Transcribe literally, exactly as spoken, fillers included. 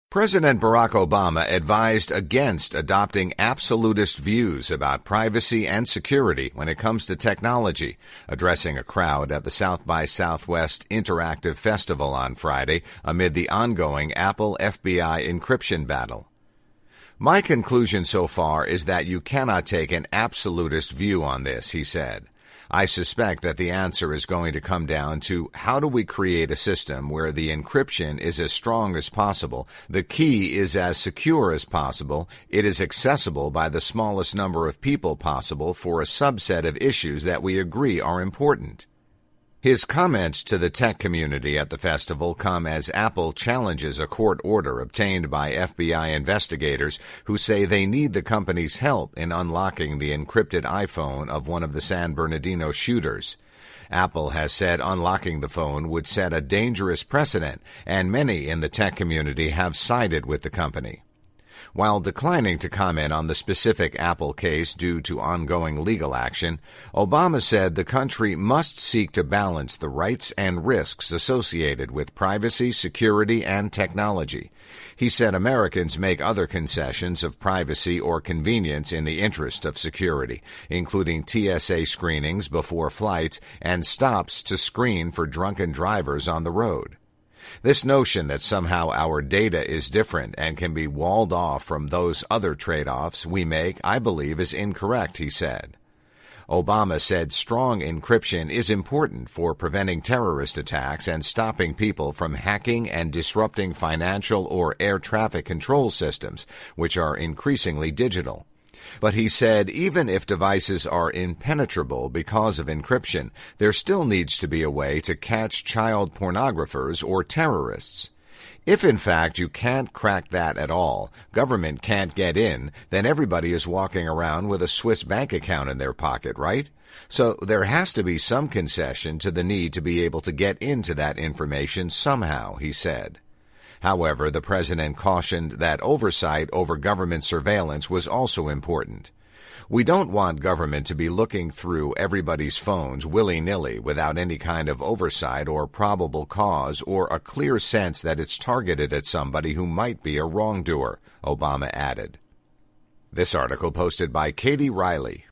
President Barack Obama advised against adopting absolutist views about privacy and security when it comes to technology, addressing a crowd at the South by Southwest Interactive Festival on Friday amid the ongoing Apple F B I encryption battle. "My conclusion so far is that you cannot take an absolutist view on this," he said. "I suspect that the answer is going to come down to how do we create a system where the encryption is as strong as possible, the key is as secure as possible, it is accessible by the smallest number of people possible for a subset of issues that we agree are important." His comments to the tech community at the festival come as Apple challenges a court order obtained by F B I investigators who say they need the company's help in unlocking the encrypted iPhone of one of the San Bernardino shooters. Apple has said unlocking the phone would set a dangerous precedent, and many in the tech community have sided with the company. While declining to comment on the specific Apple case due to ongoing legal action, Obama said the country must seek to balance the rights and risks associated with privacy, security, and technology. He said Americans make other concessions of privacy or convenience in the interest of security, including T S A screenings before flights and stops to screen for drunken drivers on the road. This notion that somehow our data is different and can be walled off from those other trade-offs we make, I believe, is incorrect, he said. Obama said strong encryption is important for preventing terrorist attacks and stopping people from hacking and disrupting financial or air traffic control systems, which are increasingly digital. But he said even if devices are impenetrable because of encryption, there still needs to be a way to catch child pornographers or terrorists. If in fact you can't crack that at all, government can't get in, then everybody is walking around with a Swiss bank account in their pocket, right? So there has to be some concession to the need to be able to get into that information somehow, he said. However, the president cautioned that oversight over government surveillance was also important. "We don't want government to be looking through everybody's phones willy-nilly without any kind of oversight or probable cause or a clear sense that it's targeted at somebody who might be a wrongdoer," Obama added. This article posted by Katie Riley.